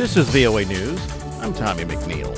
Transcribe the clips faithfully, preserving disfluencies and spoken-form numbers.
This is V O A News. I'm Tommy McNeil.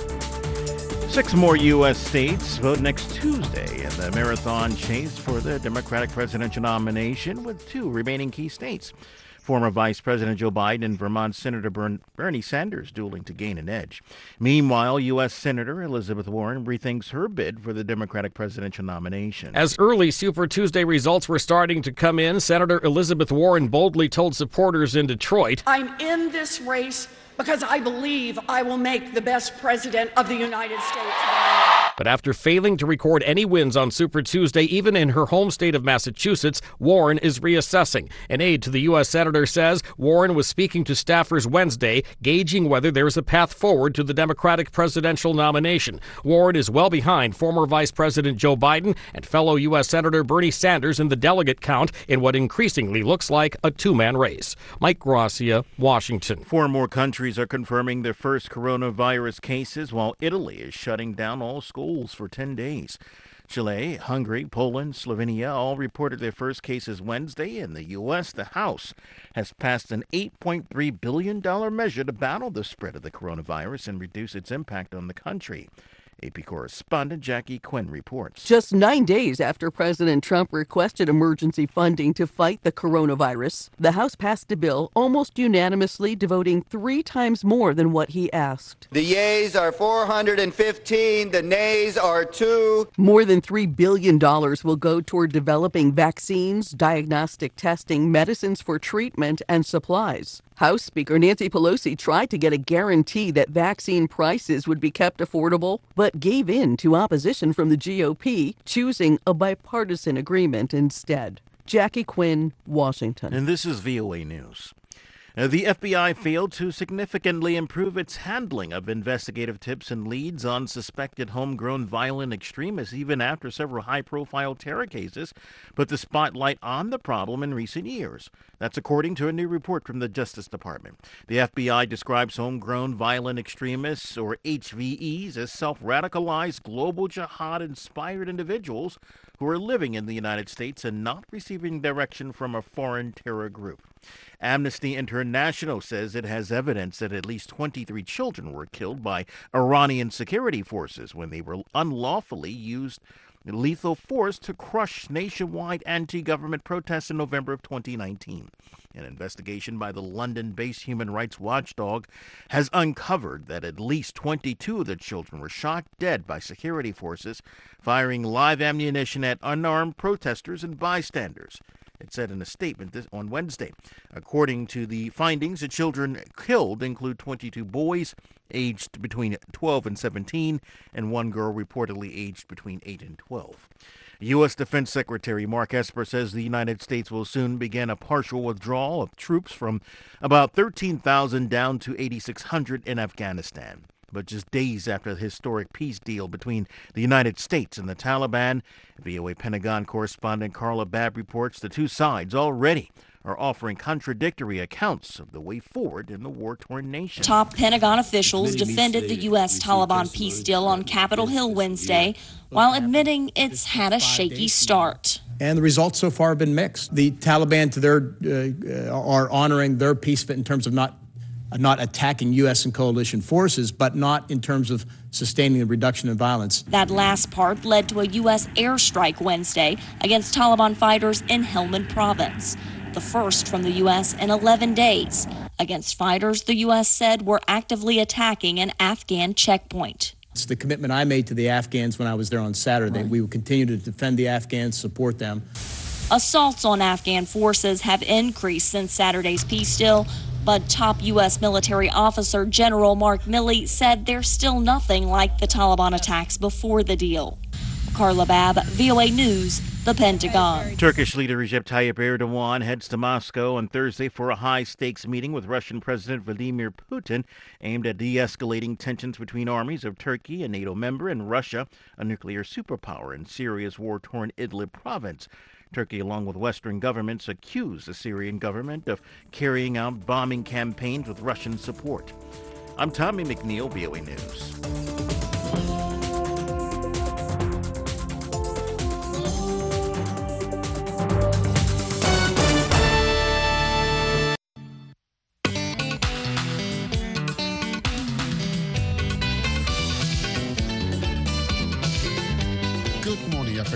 Six more U S states vote next Tuesday in the marathon chase for the Democratic presidential nomination, with two remaining key states. Former Vice President Joe Biden and Vermont Senator Bernie Sanders dueling to gain an edge. Meanwhile, U S. Senator Elizabeth Warren rethinks her bid for the Democratic presidential nomination. As early Super Tuesday results were starting to come in, Senator Elizabeth Warren boldly told supporters in Detroit, "I'm in this race because I believe I will make the best president of the United States." But after failing to record any wins on Super Tuesday, even in her home state of Massachusetts, Warren is reassessing. An aide to the U S senator says Warren was speaking to staffers Wednesday, gauging whether there is a path forward to the Democratic presidential nomination. Warren is well behind former Vice President Joe Biden and fellow U S Senator Bernie Sanders in the delegate count in what increasingly looks like a two-man race. Mike Gracia, Washington. Four more countries are confirming their first coronavirus cases, while Italy is shutting down all schools for ten days. Chile, Hungary, Poland, Slovenia all reported their first cases Wednesday. In the U S, the House has passed an eight point three billion dollars measure to battle the spread of the coronavirus and reduce its impact on the country. A P correspondent Jackie Quinn reports. Just nine days after President Trump requested emergency funding to fight the coronavirus, the House passed a bill almost unanimously, devoting three times more than what he asked. The yeas are four hundred fifteen, the nays are two. More than three billion dollars will go toward developing vaccines, diagnostic testing, medicines for treatment, and supplies. House Speaker Nancy Pelosi tried to get a guarantee that vaccine prices would be kept affordable, but gave in to opposition from the G O P, choosing a bipartisan agreement instead. Jackie Quinn, Washington. And this is V O A News. Now, the F B I failed to significantly improve its handling of investigative tips and leads on suspected homegrown violent extremists, even after several high-profile terror cases put the spotlight on the problem in recent years. That's according to a new report from the Justice Department. The F B I describes homegrown violent extremists, or H V Es, as self-radicalized, global jihad-inspired individuals who are living in the United States and not receiving direction from a foreign terror group. Amnesty International says it has evidence that at least twenty-three children were killed by Iranian security forces when they were unlawfully used lethal force to crush nationwide anti-government protests in November of twenty nineteen. An investigation by the London-based human rights watchdog has uncovered that at least twenty-two of the children were shot dead by security forces firing live ammunition at unarmed protesters and bystanders. It said in a statement this, on Wednesday. According to the findings, the children killed include twenty-two boys aged between twelve and seventeen, and one girl reportedly aged between eight and twelve. U S. Defense Secretary Mark Esper says the United States will soon begin a partial withdrawal of troops from about thirteen thousand down to eighty-six hundred in Afghanistan. But just days after the historic peace deal between the United States and the Taliban, V O A Pentagon correspondent Carla Babb reports the two sides already are offering contradictory accounts of the way forward in the war-torn nation. Top Pentagon officials defended the U S. Taliban peace deal on Capitol Hill Wednesday, while admitting it's had a shaky start. And the results so far have been mixed. The Taliban, to their, uh, are honoring their peace fit in terms of not not attacking U S and coalition forces, but not in terms of sustaining the reduction in violence. That last part led to a U S airstrike Wednesday against Taliban fighters in Helmand province, the first from the U S in eleven days, against fighters the U S said were actively attacking an Afghan checkpoint. It's the commitment I made to the Afghans when I was there on Saturday. Right. We will continue to defend the Afghans, support them. Assaults on Afghan forces have increased since Saturday's peace deal, but top U S military officer General Mark Milley said there's still nothing like the Taliban attacks before the deal. Carla Babb, V O A News, the Pentagon. Turkish leader Recep Tayyip Erdogan heads to Moscow on Thursday for a high-stakes meeting with Russian President Vladimir Putin aimed at de-escalating tensions between armies of Turkey, a NATO member, and Russia, a nuclear superpower in Syria's war-torn Idlib province. Turkey, along with Western governments, accused the Syrian government of carrying out bombing campaigns with Russian support. I'm Tommy McNeil, V O A News.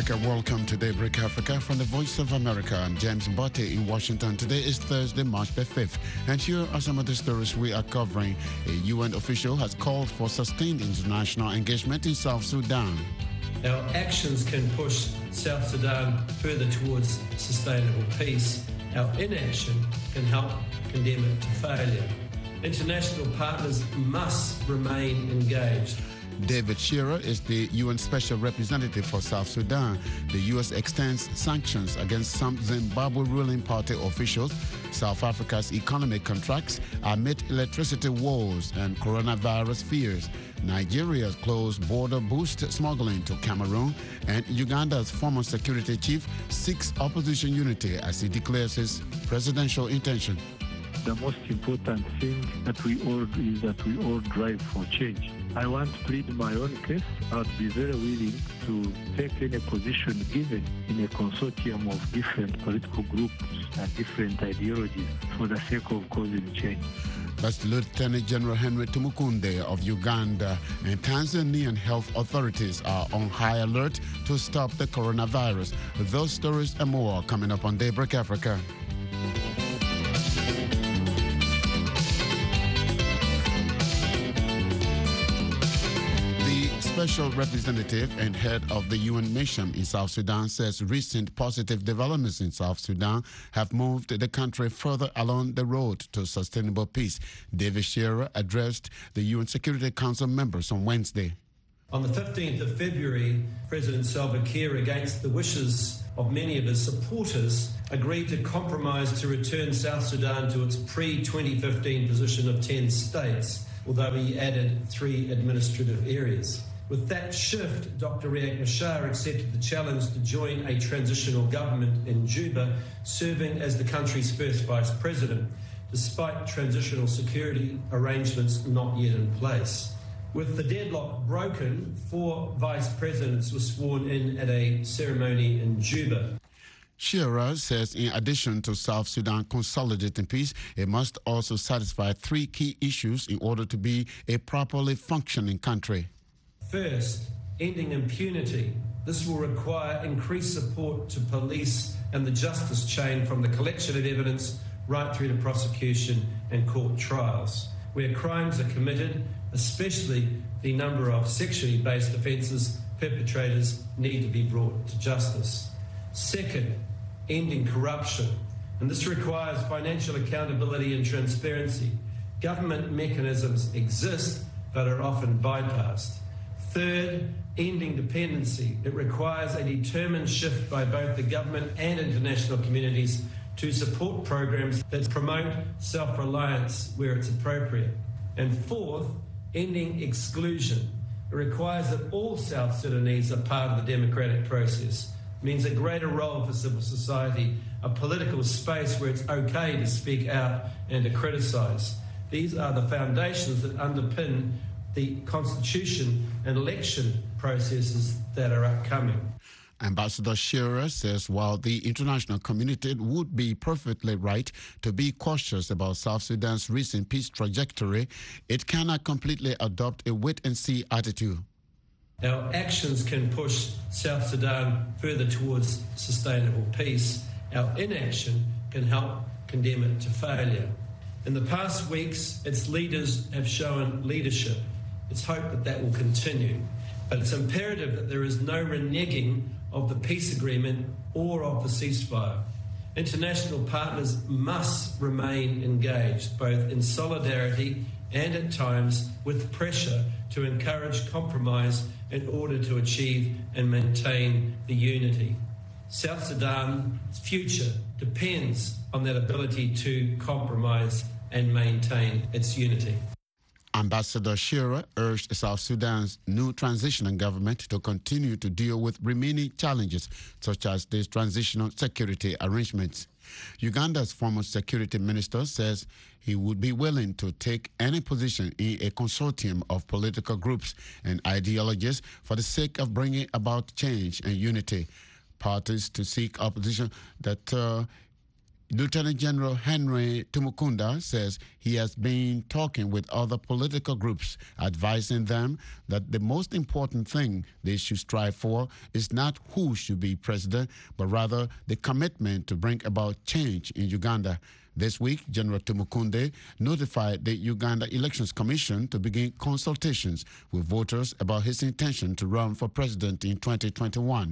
Africa. Welcome to Daybreak Africa from the Voice of America. I'm James Mbote in Washington. Today is Thursday, March the fifth. And here are some of the stories we are covering. A U N official has called for sustained international engagement in South Sudan. Our actions can push South Sudan further towards sustainable peace. Our inaction can help condemn it to failure. International partners must remain engaged. David Shearer is the U N Special Representative for South Sudan. The U S extends sanctions against some Zimbabwe ruling party officials. South Africa's economy contracts amid electricity woes and coronavirus fears. Nigeria's closed border boosts smuggling to Cameroon. And Uganda's former security chief seeks opposition unity as he declares his presidential intention. The most important thing that we all do is that we all drive for change. I want to plead my own case. I would be very willing to take any position given in a consortium of different political groups and different ideologies for the sake of causing change. That's Lieutenant General Henry Tumukunde of Uganda. And Tanzanian health authorities are on high alert to stop the coronavirus. Those stories and more coming up on Daybreak Africa. Special representative and head of the U N mission in South Sudan says recent positive developments in South Sudan have moved the country further along the road to sustainable peace. David Shearer addressed the U N Security Council members on Wednesday. On the fifteenth of February, President Salva Kiir, against the wishes of many of his supporters, agreed to compromise to return South Sudan to its pre twenty fifteen position of ten states, although he added three administrative areas. With that shift, Doctor Riek Machar accepted the challenge to join a transitional government in Juba, serving as the country's first vice president, despite transitional security arrangements not yet in place. With the deadlock broken, four vice presidents were sworn in at a ceremony in Juba. Shearer says in addition to South Sudan consolidating peace, it must also satisfy three key issues in order to be a properly functioning country. First, ending impunity. This will require increased support to police and the justice chain, from the collection of evidence right through to prosecution and court trials. Where crimes are committed, especially the number of sexually based offences, perpetrators need to be brought to justice. Second, ending corruption. And this requires financial accountability and transparency. Government mechanisms exist but are often bypassed. Third, ending dependency. It requires a determined shift by both the government and international communities to support programs that promote self-reliance where it's appropriate. And fourth, ending exclusion. It requires that all South Sudanese are part of the democratic process. It means a greater role for civil society, a political space where it's okay to speak out and to criticise. These are the foundations that underpin the constitution and election processes that are upcoming. Ambassador Shearer says while the international community would be perfectly right to be cautious about South Sudan's recent peace trajectory, it cannot completely adopt a wait-and-see attitude. Our actions can push South Sudan further towards sustainable peace. Our inaction can help condemn it to failure. In the past weeks, its leaders have shown leadership. It's hoped that that will continue. But it's imperative that there is no reneging of the peace agreement or of the ceasefire. International partners must remain engaged, both in solidarity and at times with pressure to encourage compromise in order to achieve and maintain the unity. South Sudan's future depends on that ability to compromise and maintain its unity. Ambassador Shearer urged South Sudan's new transitional government to continue to deal with remaining challenges, such as these transitional security arrangements. Uganda's former security minister says he would be willing to take any position in a consortium of political groups and ideologies for the sake of bringing about change and unity. Parties to seek opposition that uh, Lieutenant General Henry Tumukunda says he has been talking with other political groups, advising them that the most important thing they should strive for is not who should be president, but rather the commitment to bring about change in Uganda. This week, General Tumukunde notified the Uganda Elections Commission to begin consultations with voters about his intention to run for president in twenty twenty-one.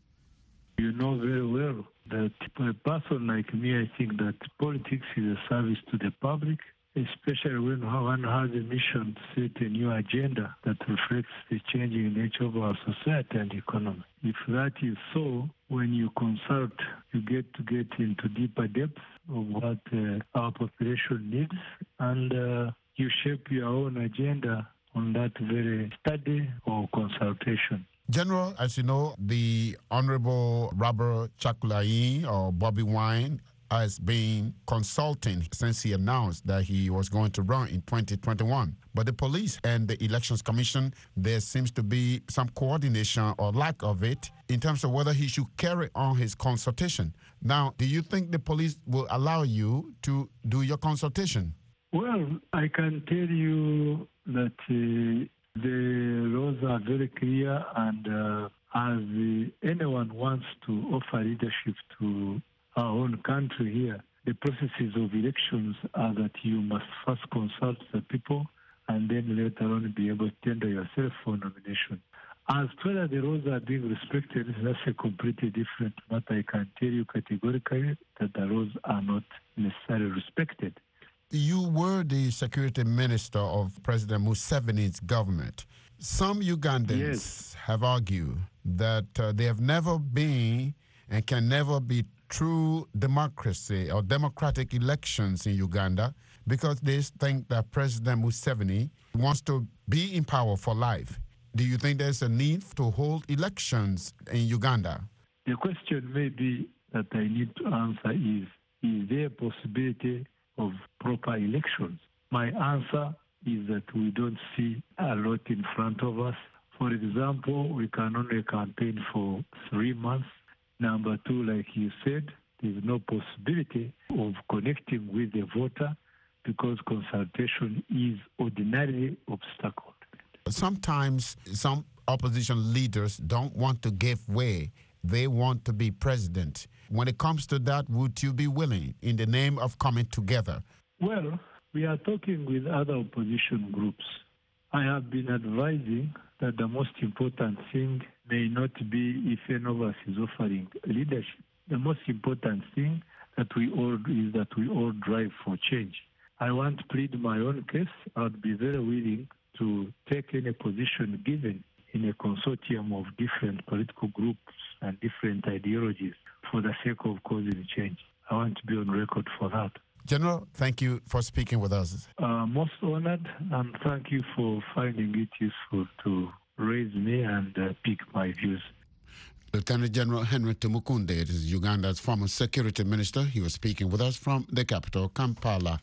You know very well that for a person like me, I think that politics is a service to the public, especially when one has a mission to set a new agenda that reflects the changing nature of our society and economy. If that is so, when you consult, you get to get into deeper depths of what uh, our population needs, and uh, you shape your own agenda on that very study or consultation. General, as you know, the Honorable Robert Chakulai, or Bobby Wine, has been consulting since he announced that he was going to run in twenty twenty-one. But the police and the Elections Commission, there seems to be some coordination or lack of it in terms of whether he should carry on his consultation. Now, do you think the police will allow you to do your consultation? Well, I can tell you that uh, the laws are very clear, and uh, as uh, anyone wants to offer leadership to our own country here, the processes of elections are that you must first consult the people and then later on be able to tender yourself for nomination. As to whether the laws are being respected, that's a completely different matter. I can tell you categorically that the laws are not necessarily respected. You were the security minister of President Museveni's government. Some Ugandans yes. have argued that uh, there have never been and can never be true democracy or democratic elections in Uganda because they think that President Museveni wants to be in power for life. Do you think there's a need to hold elections in Uganda? The question may be that I need to answer is, is there a possibility of proper elections? My answer is that we don't see a lot in front of us. For example, we can only campaign for three months. Number two, like you said, there's no possibility of connecting with the voter because consultation is ordinarily obstacled. Sometimes some opposition leaders don't want to give way. They want to be president. When it comes to that, would you be willing in the name of coming together? Well, we are talking with other opposition groups. I have been advising that the most important thing may not be if any of us is offering leadership. The most important thing that we all is that we all drive for change. I want to plead my own case. I would be very willing to take any position given in a consortium of different political groups and different ideologies for the sake of causing change. I want to be on record for that. General, thank you for speaking with us. Uh, most honored, and thank you for finding it useful to raise me and uh, pick my views. Lieutenant General Henry Tumukunde is Uganda's former security minister. He was speaking with us from the capital, Kampala.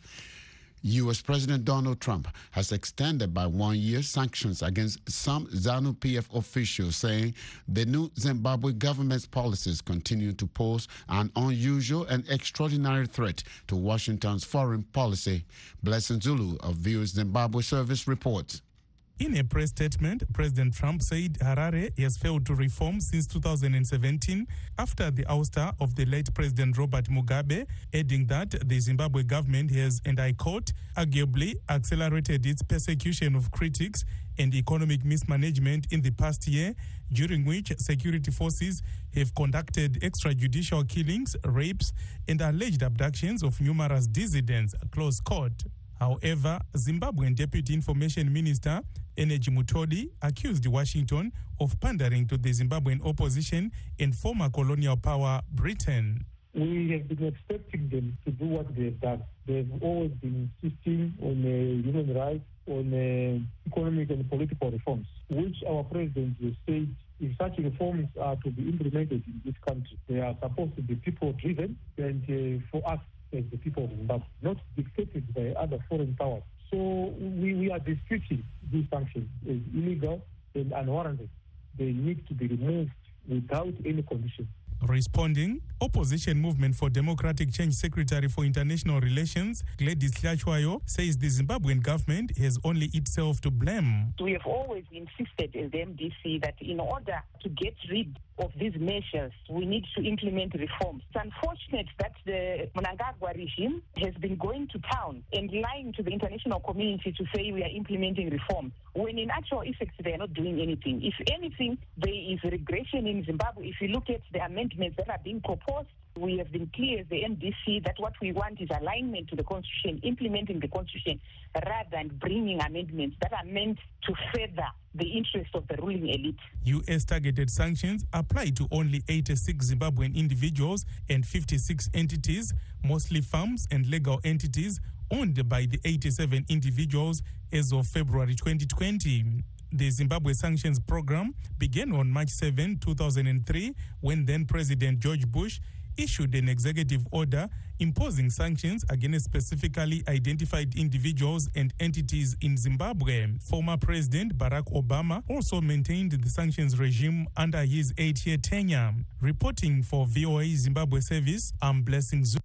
U S President Donald Trump has extended by one year sanctions against some ZANU-P F officials, saying the new Zimbabwe government's policies continue to pose an unusual and extraordinary threat to Washington's foreign policy. Blessing Zulu of View's Zimbabwe Service reports. In a press statement, President Trump said Harare has failed to reform since two thousand seventeen after the ouster of the late President Robert Mugabe, adding that the Zimbabwe government has, and I quote, arguably accelerated its persecution of critics and economic mismanagement in the past year, during which security forces have conducted extrajudicial killings, rapes, and alleged abductions of numerous dissidents, close quote. However, Zimbabwean Deputy Information Minister Energy Mutodi accused Washington of pandering to the Zimbabwean opposition and former colonial power Britain. We have been expecting them to do what they have done. They've always been insisting on uh, human rights, on uh, economic and political reforms, which our president has said if such reforms are to be implemented in this country, they are supposed to be people-driven, and uh, for us as the people of Zimbabwe, not dictated by other foreign powers. So we, we are disputing these sanctions as illegal and unwarranted. They need to be removed without any condition. Responding, Opposition Movement for Democratic Change Secretary for International Relations, Gladys Hlachwayo, says the Zimbabwean government has only itself to blame. We have always insisted as the M D C that in order to get rid of these measures, we need to implement reforms. It's unfortunate that the Mnangagwa regime has been going to town and lying to the international community to say we are implementing reform, when in actual effect they are not doing anything. If anything, there is regression in Zimbabwe. If you look at the amendments that are being proposed, we have been clear as the M D C that what we want is alignment to the Constitution, implementing the Constitution, rather than bringing amendments that are meant to further the interest of the ruling elite. U S targeted sanctions apply to only eighty-six Zimbabwean individuals and fifty-six entities, mostly firms and legal entities owned by the eighty-seven individuals as of February twenty twenty. The Zimbabwe sanctions program began on March seventh, two thousand three, when then President George Bush issued an executive order imposing sanctions against specifically identified individuals and entities in Zimbabwe. Former President Barack Obama also maintained the sanctions regime under his eight-year tenure. Reporting for V O A Zimbabwe Service, I'm Blessing Zulu.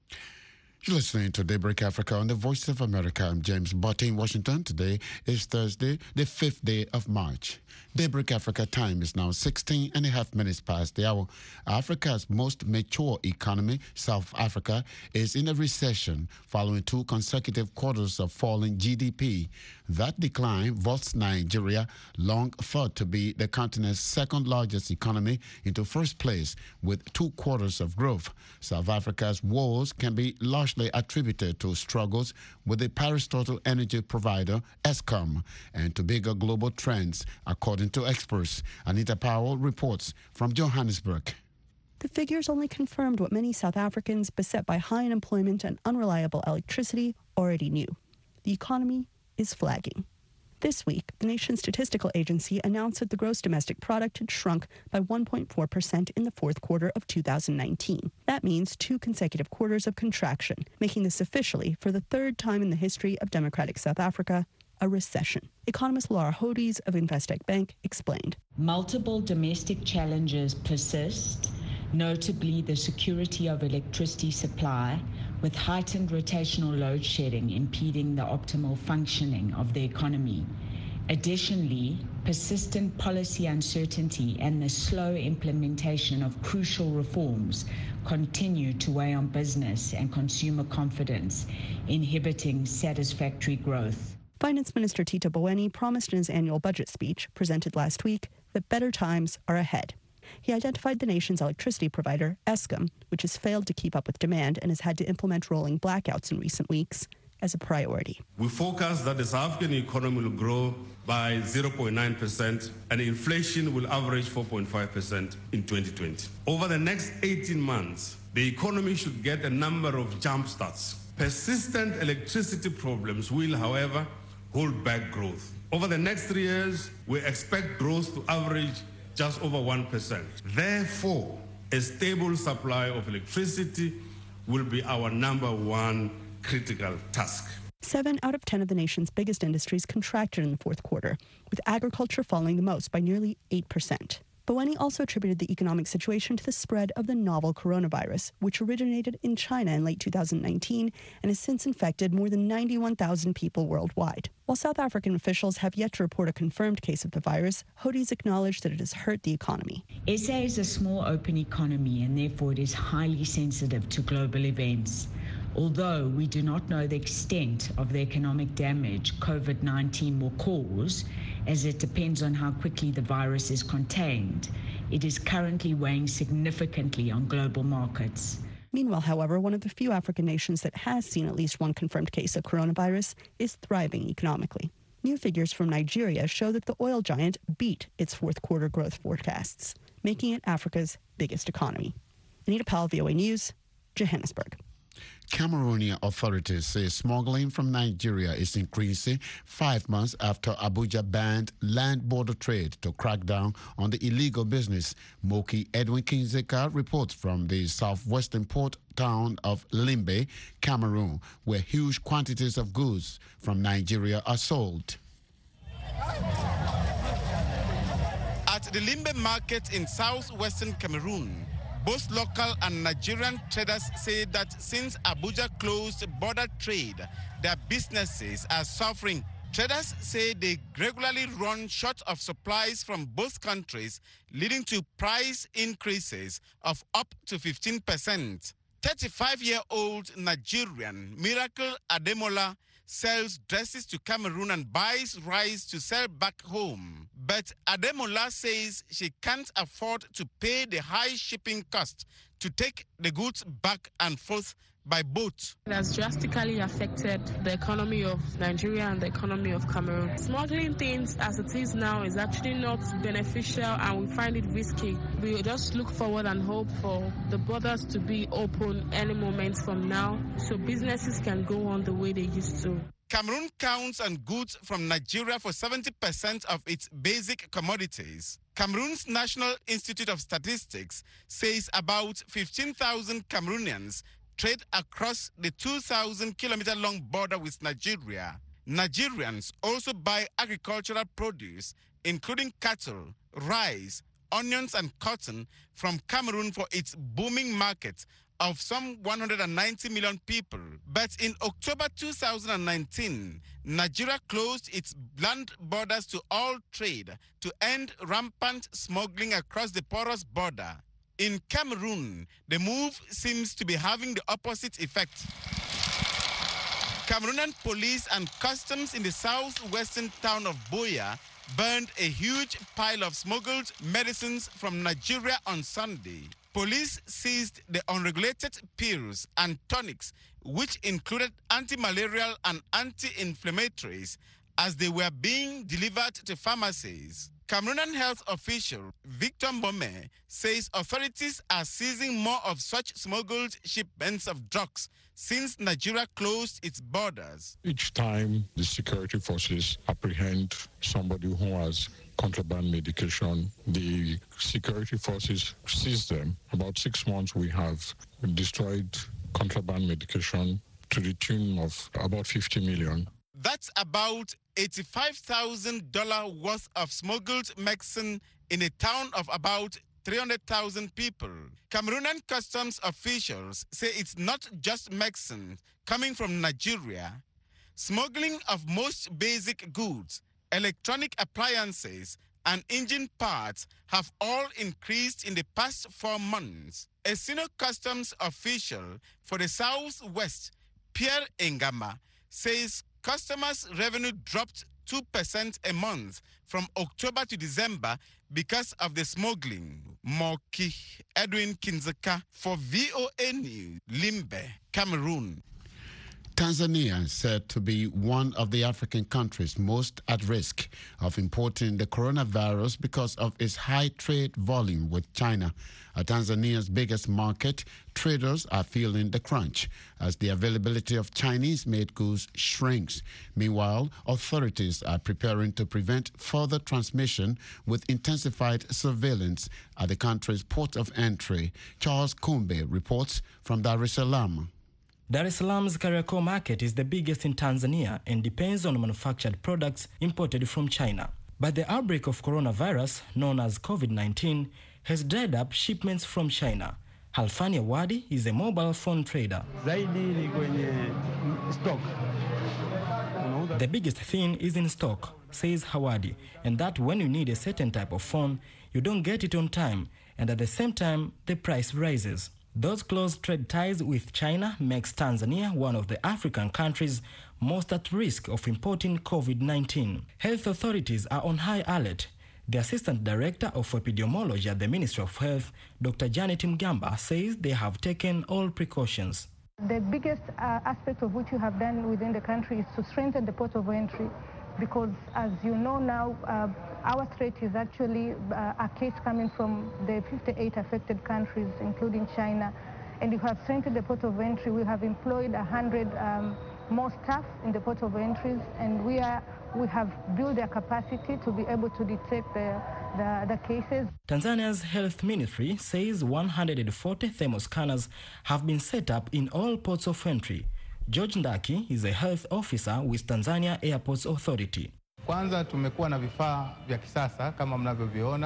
You're listening to Daybreak Africa on the Voice of America. I'm James Botte in Washington. Today is Thursday, the fifth day of March. Daybreak Africa time is now sixteen and a half minutes past the hour. Africa's most mature economy, South Africa, is in a recession following two consecutive quarters of falling G D P. That decline vaults Nigeria, long thought to be the continent's second largest economy, into first place with two quarters of growth. South Africa's woes can be largely attributed to struggles with the parastatal energy provider Eskom and to bigger global trends, according to experts. Anita Powell reports from Johannesburg. The figures only confirmed what many South Africans beset by high unemployment and unreliable electricity already knew. The economy is flagging. This week, the nation's statistical agency announced that the gross domestic product had shrunk by one point four percent in the fourth quarter of two thousand nineteen. That means two consecutive quarters of contraction, making this officially, for the third time in the history of democratic South Africa, a recession. Economist Laura Hodes of Investec Bank explained. Multiple domestic challenges persist, notably the security of electricity supply, with heightened rotational load shedding impeding the optimal functioning of the economy. Additionally, persistent policy uncertainty and the slow implementation of crucial reforms continue to weigh on business and consumer confidence, inhibiting satisfactory growth. Finance Minister Tito Mboweni promised in his annual budget speech, presented last week, that better times are ahead. He identified the nation's electricity provider, Eskom, which has failed to keep up with demand and has had to implement rolling blackouts in recent weeks, as a priority. We forecast that the South African economy will grow by zero point nine percent and inflation will average four point five percent in twenty twenty. Over the next eighteen months, the economy should get a number of jump starts. Persistent electricity problems will, however, hold back growth. Over the next three years, we expect growth to average just over one percent. Therefore, a stable supply of electricity will be our number one critical task. Seven out of ten of the nation's biggest industries contracted in the fourth quarter, with agriculture falling the most by nearly eight percent. Mboweni also attributed the economic situation to the spread of the novel coronavirus, which originated in China in late two thousand nineteen and has since infected more than ninety-one thousand people worldwide. While South African officials have yet to report a confirmed case of the virus, Hodes acknowledged that it has hurt the economy. S A is a small open economy and therefore it is highly sensitive to global events. Although we do not know the extent of the economic damage COVID nineteen will cause, as it depends on how quickly the virus is contained, it is currently weighing significantly on global markets. Meanwhile, however, one of the few African nations that has seen at least one confirmed case of coronavirus is thriving economically. New figures from Nigeria show that the oil giant beat its fourth quarter growth forecasts, making it Africa's biggest economy. Anita Powell, V O A News, Johannesburg. Cameroonian authorities say smuggling from Nigeria is increasing five months after Abuja banned land border trade to crack down on the illegal business. Moki Edwin Kinzeka reports from the southwestern port town of Limbe, Cameroon, where huge quantities of goods from Nigeria are sold. At the Limbe market in southwestern Cameroon, Both local and Nigerian traders say that since Abuja closed border trade, their businesses are suffering. Traders say they regularly run short of supplies from both countries, leading to price increases of up to fifteen percent. thirty-five-year-old Nigerian Miracle Ademola sells dresses to Cameroon and buys rice to sell back home. But Ademola says she can't afford to pay the high shipping cost to take the goods back and forth by boat. It has drastically affected the economy of Nigeria and the economy of Cameroon. Smuggling things as it is now is actually not beneficial, and we find it risky. We just look forward and hope for the borders to be open any moment from now so businesses can go on the way they used to. Cameroon counts on goods from Nigeria for seventy percent of its basic commodities. Cameroon's National Institute of Statistics says about fifteen thousand Cameroonians trade across the two thousand kilometer long border with Nigeria. Nigerians also buy agricultural produce, including cattle, rice, onions, and cotton from Cameroon for its booming market of some one hundred ninety million people. But in October two thousand nineteen, Nigeria closed its land borders to all trade to end rampant smuggling across the porous border. In Cameroon, the move seems to be having the opposite effect. Cameroonian police and customs in the southwestern town of Buea burned a huge pile of smuggled medicines from Nigeria on Sunday. Police seized the unregulated pills and tonics, which included anti-malarial and anti-inflammatories, as they were being delivered to pharmacies. Cameroonian health official Victor Mbome says authorities are seizing more of such smuggled shipments of drugs since Nigeria closed its borders. Each time the security forces apprehend somebody who has contraband medication, the security forces seize them. About six months we have destroyed contraband medication to the tune of about fifty million. That's about eighty-five thousand dollars worth of smuggled medicine in a town of about three hundred thousand people. Cameroonian customs officials say it's not just medicine coming from Nigeria. Smuggling of most basic goods, electronic appliances, and engine parts have all increased in the past four months. A senior customs official for the Southwest, Pierre Engama, says customers' revenue dropped two percent a month from October to December because of the smuggling. Moki Edwin Kinzeka for V O A News, Limbe, Cameroon. Tanzania said to be one of the African countries most at risk of importing the coronavirus because of its high trade volume with China. At Tanzania's biggest market, traders are feeling the crunch as the availability of Chinese-made goods shrinks. Meanwhile, authorities are preparing to prevent further transmission with intensified surveillance at the country's port of entry. Charles Kumbe reports from Dar es Salaam. Dar es Salaam's Kariakoo market is the biggest in Tanzania and depends on manufactured products imported from China. But the outbreak of coronavirus, known as COVID nineteen, has dried up shipments from China. Halfani Awadi is a mobile phone trader. The biggest thing is in stock, says Hawadi, and that when you need a certain type of phone, you don't get it on time, and at the same time, the price rises. Those close trade ties with China makes Tanzania one of the African countries most at risk of importing COVID nineteen. Health authorities are on high alert. The Assistant Director of Epidemiology at the Ministry of Health, Doctor Janet Mgamba, says they have taken all precautions. The biggest uh, aspect of which you have done within the country is to strengthen the port of entry, because as you know now, uh, our threat is actually uh, a case coming from the fifty-eight affected countries, including China. And you have strengthened the port of entry. We have employed one hundred um, more staff in the port of entries, and we are we have built their capacity to be able to detect the, the, the cases. Tanzania's health ministry says one hundred forty thermoscanners have been set up in all ports of entry. George Ndaki is a health officer with Tanzania Airports Authority. Kwanza tumekuwa na vifaa vya kisasa kama mnavyoviona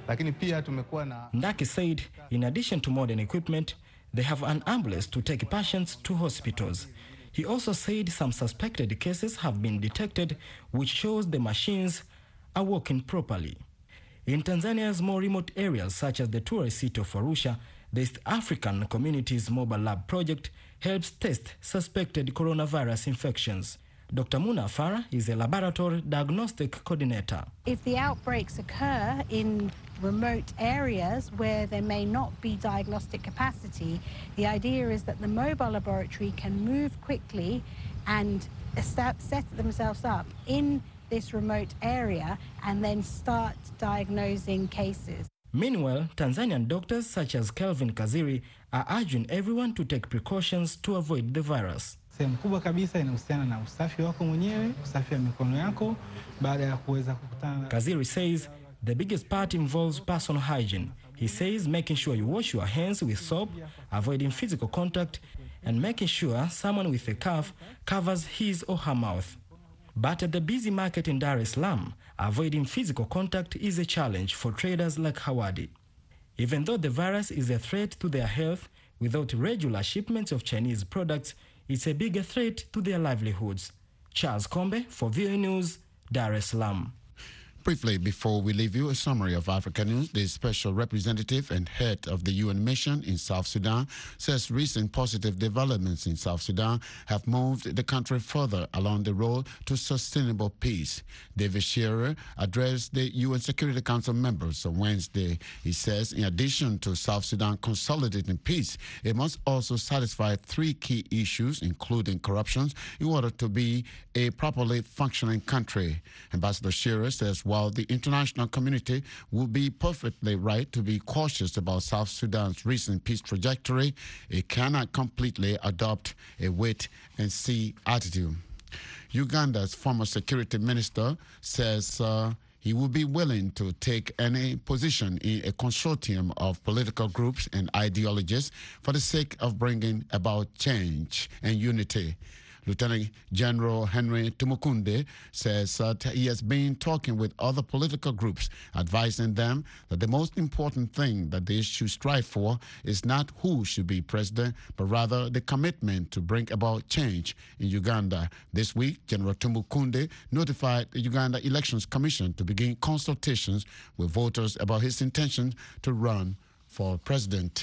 Ndaki said in addition to modern equipment, they have an ambulance to take patients to hospitals. He also said some suspected cases have been detected, which shows the machines are working properly. In Tanzania's more remote areas, such as the tourist city of Arusha, the East African Communities Mobile Lab project helps test suspected coronavirus infections. Doctor Muna Farah is a laboratory diagnostic coordinator. If the outbreaks occur in remote areas where there may not be diagnostic capacity, the idea is that the mobile laboratory can move quickly and set themselves up in this remote area and then start diagnosing cases. Meanwhile, Tanzanian doctors such as Kelvin Kaziri are urging everyone to take precautions to avoid the virus. Sehemu kubwa kabisa inahusiana na usafi wako mwenyewe, usafi wa mikono yako baada ya kuweza kukutana. Kaziri says the biggest part involves personal hygiene. He says making sure you wash your hands with soap, avoiding physical contact, and making sure someone with a cough covers his or her mouth. But at the busy market in Dar es Salaam, avoiding physical contact is a challenge for traders like Hawadi. Even though the virus is a threat to their health, without regular shipments of Chinese products, it's a bigger threat to their livelihoods. Charles Kombe for V O A News, Dar es Salaam. Briefly, before we leave you, a summary of Africa News. The special representative and head of the U N mission in South Sudan says recent positive developments in South Sudan have moved the country further along the road to sustainable peace. David Shearer addressed the U N Security Council members on Wednesday. He says in addition to South Sudan consolidating peace, it must also satisfy three key issues, including corruption, in order to be a properly functioning country. Ambassador Shearer says while the international community will be perfectly right to be cautious about South Sudan's recent peace trajectory, it cannot completely adopt a wait-and-see attitude. Uganda's former security minister says uh, he will be willing to take any position in a consortium of political groups and ideologies for the sake of bringing about change and unity. Lieutenant General Henry Tumukunde says that he has been talking with other political groups, advising them that the most important thing that they should strive for is not who should be president, but rather the commitment to bring about change in Uganda. This week, General Tumukunde notified the Uganda Elections Commission to begin consultations with voters about his intention to run for president.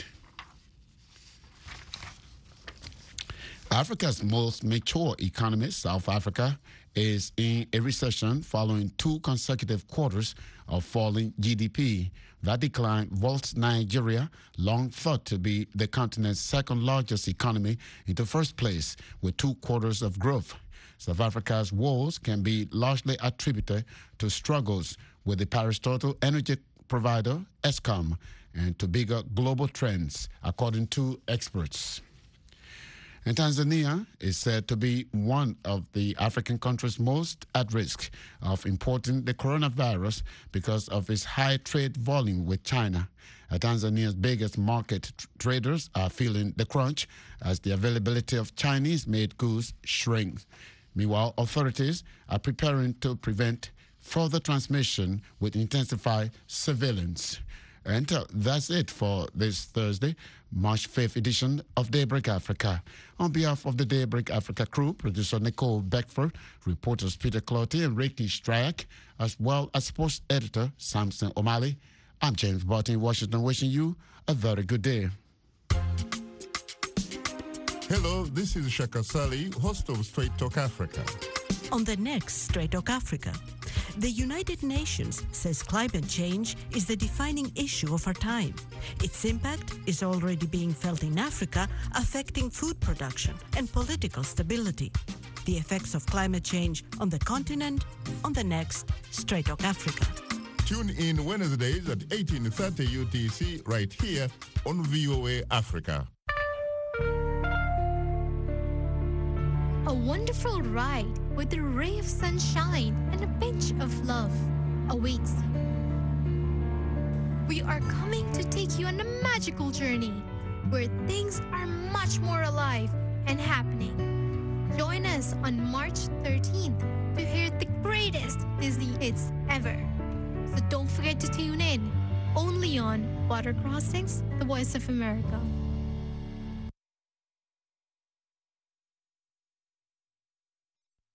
Africa's most mature economy, South Africa, is in a recession following two consecutive quarters of falling G D P. That decline vaults Nigeria, long thought to be the continent's second largest economy, into first place with two quarters of growth. South Africa's woes can be largely attributed to struggles with the parastatal energy provider, Eskom, and to bigger global trends, according to experts. And Tanzania is said to be one of the African countries most at risk of importing the coronavirus because of its high trade volume with China. Uh, Tanzania's biggest market tr- traders are feeling the crunch as the availability of Chinese-made goods shrinks. Meanwhile, authorities are preparing to prevent further transmission with intensified surveillance. And uh, that's it for this Thursday, March fifth edition of Daybreak Africa. On behalf of the Daybreak Africa crew, producer Nicole Beckford, reporters Peter Clotty and Ricky Stryak, as well as sports editor Samson O'Malley, I'm James Barton in Washington, wishing you a very good day. Hello, this is Shaka Sali, host of Straight Talk Africa. On the next Straight Talk Africa, the United Nations says climate change is the defining issue of our time. Its impact is already being felt in Africa, affecting food production and political stability. The effects of climate change on the continent on the next Straight Talk Africa. Tune in Wednesdays at eighteen thirty U T C right here on V O A Africa. A wonderful ride with a ray of sunshine and a pinch of love awaits you. We are coming to take you on a magical journey where things are much more alive and happening. Join us on March thirteenth to hear the greatest Disney hits ever. So don't forget to tune in, Beyond Border Crossings, the Voice of America.